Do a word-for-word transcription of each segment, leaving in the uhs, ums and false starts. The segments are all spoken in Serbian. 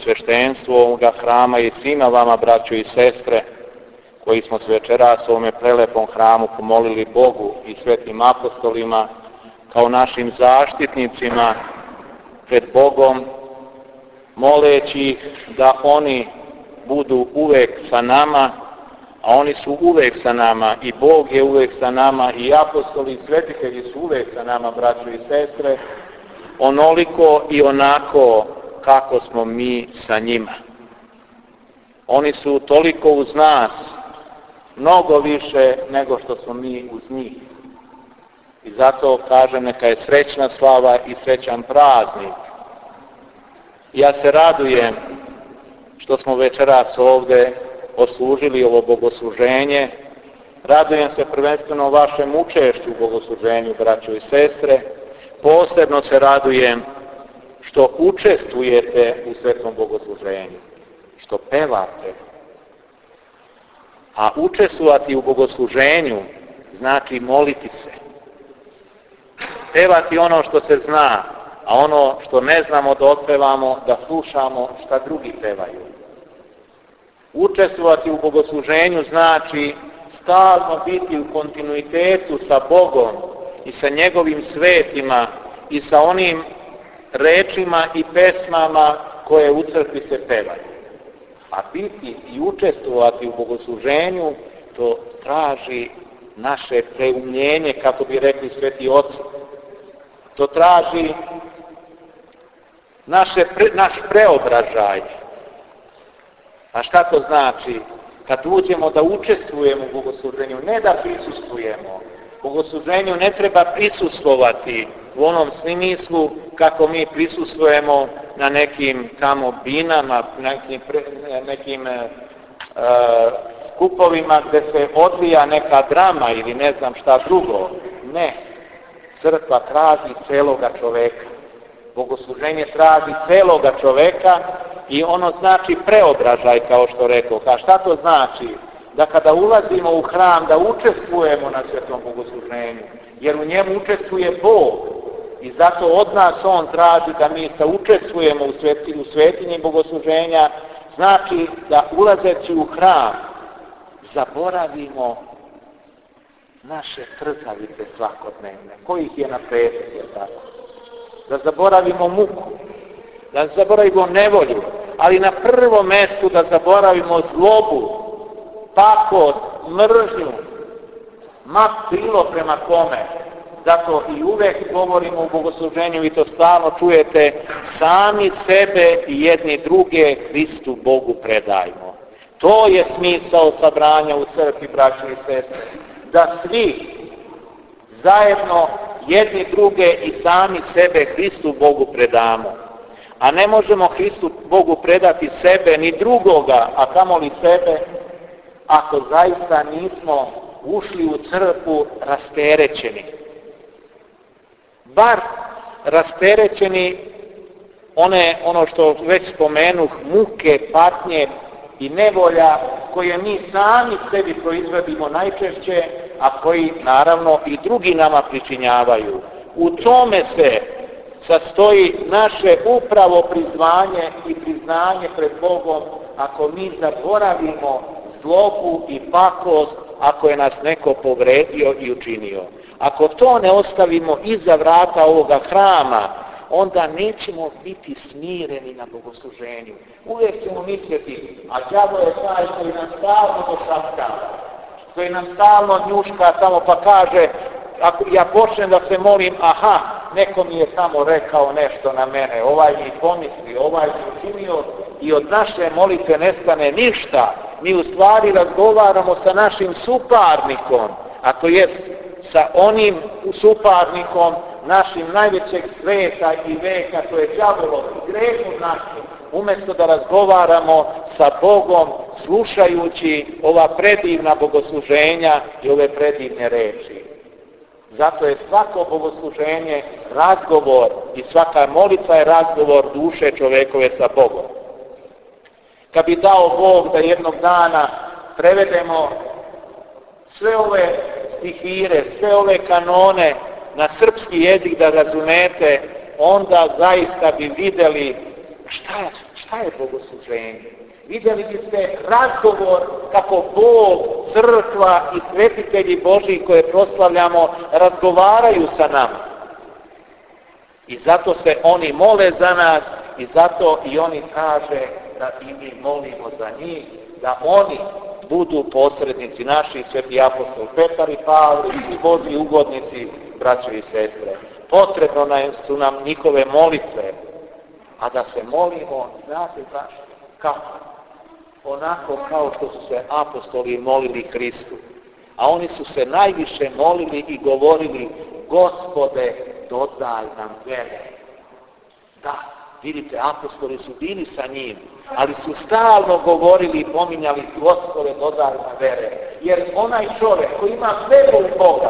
sveštenstvu ovoga hrama i svima vama, braćo i sestre, koji smo se večeras u ovome prelepom hramu pomolili Bogu i svetim apostolima kao našim zaštitnicima pred Bogom, moleći ih da oni budu uvek sa nama, a oni su uvek sa nama i Bog je uvek sa nama i apostoli i svetitelji su uvek sa nama, braćo i sestre, onoliko i onako kako smo mi sa njima. Oni su toliko uz nas, mnogo više nego što smo mi uz njih. I zato kažem, neka je srećna slava i srećan praznik. Ja se radujem što smo večeras ovde oslužili ovo bogosluženje. Radujem se prvenstveno vašem učešću u bogosluženju, braćo i sestre. Posebno se radujem što učestvujete u svetom bogosluženju, što pevate. A učestvovati u bogosluženju znači moliti se. Pevati ono što se zna, a ono što ne znamo da otpevamo, da slušamo šta drugi pevaju. Učestvovati u bogosluženju znači stalno biti u kontinuitetu sa Bogom i sa njegovim svetima i sa onim rečima i pesmama koje u crkvi se pevaju. A biti i učestvovati u bogosluženju, to traži naše preumljenje, kako bi rekli sveti oci. To traži naše, naš preobražaj. A šta to znači? Kad uđemo da učestvujemo u bogosluženju, ne da prisustvujemo. Bogosluženju ne treba prisustvovati u onom smislu kako mi prisustvujemo na nekim tamo binama, nekim, nekim e, skupovima gdje se odvija neka drama ili ne znam šta drugo. Ne. Crkva traži celoga čoveka. Bogosluženje traži celoga čoveka i ono znači preobražaj, kao što rekao. A šta to znači? Da kada ulazimo u hram, da učestvujemo na svetom bogosluženju, jer u njemu učestvuje Bog i zato od nas On traži da mi saučestvujemo u, sveti, u svetinji bogosluženja, znači da ulazeći u hram zaboravimo naše trzavice svakodnevne, kojih je na petak, je tako? Da zaboravimo muku, da zaboravimo nevolju, ali na prvom mjestu da zaboravimo zlobu, pakost, mržnju, ma bilo prema kome. Zato i uvek govorimo u bogosluženju, vi to stalno čujete, sami sebe i jedni druge Hristu Bogu predajmo. To je smisao sabranja u crkvi, braćo i sestre. Da svi zajedno jedni druge i sami sebe Hristu Bogu predamo. A ne možemo Hristu Bogu predati sebe ni drugoga, a kamoli sebe, ako zaista nismo ušli u crkvu rasterećeni. Bar rasterećeni one, ono što već spomenuh, muke, patnje i nevolja koje mi sami sebi proizvodimo najčešće, a koji naravno i drugi nama pričinjavaju. U tome se sastoji naše upravo prizvanje i priznanje pred Bogom, ako mi zaboravimo zlobu i pakost, ako je nas neko povredio i učinio. Ako to ne ostavimo iza vrata ovoga hrama, onda nećemo biti smireni na bogosluženju. Uvijek ćemo misliti, a đavo je taj koji nam stalno došaptava, koji nam stalno njuška tamo pa kaže, ako ja počnem da se molim, aha, neko mi je tamo rekao nešto na mene, ovaj mi pomisli, ovaj mi učinio, i od naše molitve nestane ništa. Mi u stvari razgovaramo sa našim suparnikom, a to je sa onim suparnikom našim najvećeg sveta i veka, to je đavolom i grehom našim, umjesto da razgovaramo sa Bogom, slušajući ova predivna bogosluženja i ove predivne reči. Zato je svako bogosluženje razgovor i svaka molitva je razgovor duše čovekove sa Bogom. Kad bi dao Bog da jednog dana prevedemo sve ove stihire, sve ove kanone na srpski jezik da razumete, onda zaista bi vidjeli šta, šta Šta je bogosluženje? Vidjeli biste razgovor kako Bog, crkva i svetitelji Božji koje proslavljamo razgovaraju sa nama. I zato se oni mole za nas i zato i oni kaže da i mi molimo za njih, da oni budu posrednici naši, sveti apostol Petar i Pavle, svi Božji ugodnici, braćo i sestre. Potrebno su nam njihove molitve, a da se molimo, znate zašto? Kako? Onako kao što su se apostoli molili Hristu. A oni su se najviše molili i govorili: Gospode, dodaj nam vere. Da, vidite, apostoli su bili sa njim, ali su stalno govorili i pominjali: Gospode, dodaj nam vere. Jer onaj čovjek koji ima veru u Boga,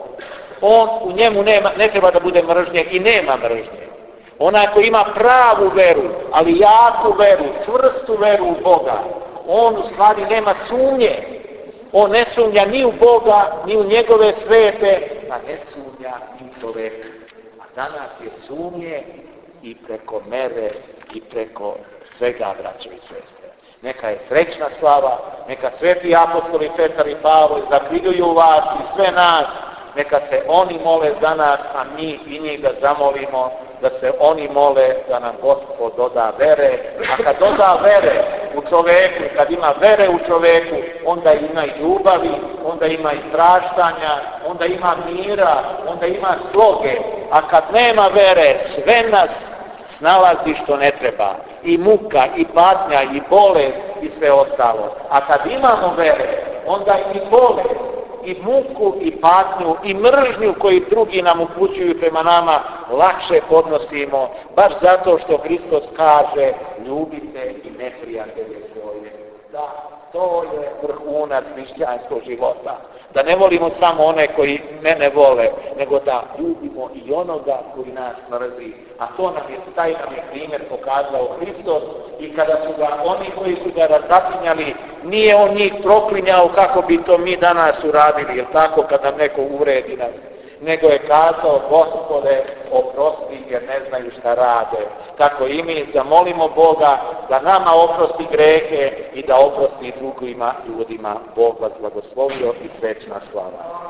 on u njemu nema, ne treba da bude mržnje i nema mržnje. Onaj koji ima pravu veru, ali jaku veru, čvrstu veru u Boga, on u stvari nema sumnje. On ne sumnja ni u Boga, ni u njegove svete, a ne sumnja ni u čoveka. A danas je sumnje i preko mere i preko svega, braćo i sestre. Neka je srećna slava, neka sveti apostoli Petar i Pavle zapriljuju vas i sve nas, neka se oni mole za nas, a mi i njih da zamolimo, da se oni mole da nam Gospod doda vere, a kad doda vere u čoveku, kad ima vere u čoveku, onda ima i ljubavi, onda ima i praštanja, onda ima mira, onda ima sloge, a kad nema vere, sve nas snalazi što ne treba, i muka, i patnja, i bolest, i sve ostalo. A kad imamo vere, onda i bolest, i muku, i patnju, i mržnju koju drugi nam upućuju prema nama, lakše podnosimo, baš zato što Hristos kaže: ljubite i neprijatelje svoje. Da, to je vrhunac hrišćanskog života. Da ne volimo samo one koji mene vole, nego da ljubimo i onoga koji nas mrzi. A to nam je, taj nam je primjer pokazao Hristos, i kada su ga oni koji su ga razapinjali, nije on njih proklinjao kako bi to mi danas uradili, jer tako kad nam neko uvredi nas, nego je kazao: Gospode, oprosti jer ne znaju šta rade. Tako i mi zamolimo Boga da nama oprosti grehe i da oprosti drugima ljudima. Bog vas blagoslovio i srećna slava.